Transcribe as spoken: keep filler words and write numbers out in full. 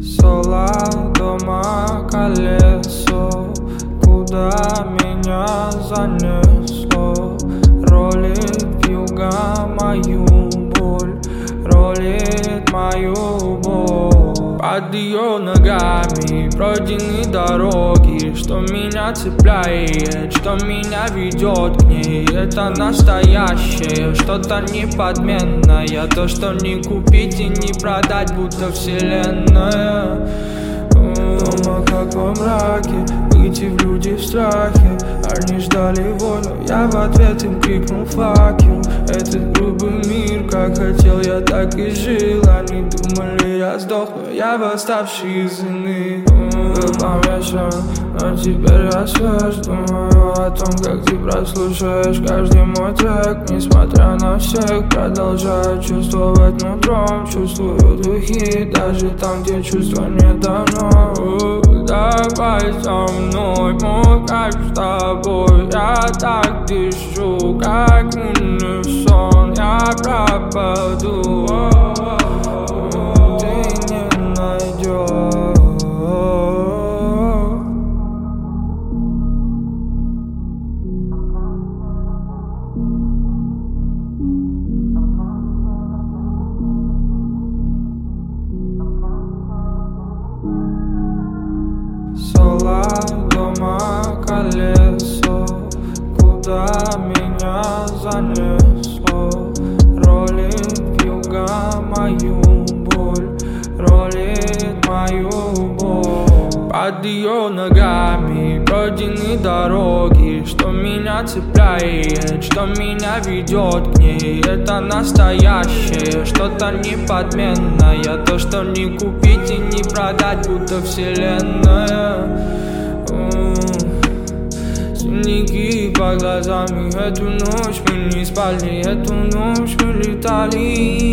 Соло дома колесо, куда меня занесло. Ролит вьюга мою боль, ролит мою боль. Под ее ногами пройдены дороги, что меня цепляет, что меня ведет к ней. Это настоящее, что-то неподменное, то, что не купить и не продать, будто вселенная. Дома как во мраке, выйти в люди в страхе. Они ждали войну, я в ответ им крикнул fuck you. Этот грубый мир, как хотел я, так и жил. Они думали, я сдохну, я восставший из иных. Был помешан, но теперь я свеж. Думаю о том, как ты прослушаешь каждый мой трек. Несмотря на всех, продолжаю чувствовать нутром. Чувствую духи, даже там, где чувства не дано. Давай со мной, мой кайф с тобой. Я так дышу, как унисон. Я пропаду, ты не найдешь. Соло дома колесо, куда меня занесло. Ролит вьюга мою боль, ролит мою боль. Под ее ногами пройдены дороги, что меня цепляет, что меня ведет к ней. Это настоящее, что-то неподменное, то, что не купить и не продать, будто вселенная. Синяки по глазам, и эту ночь мы не спали, эту ночь мы летали.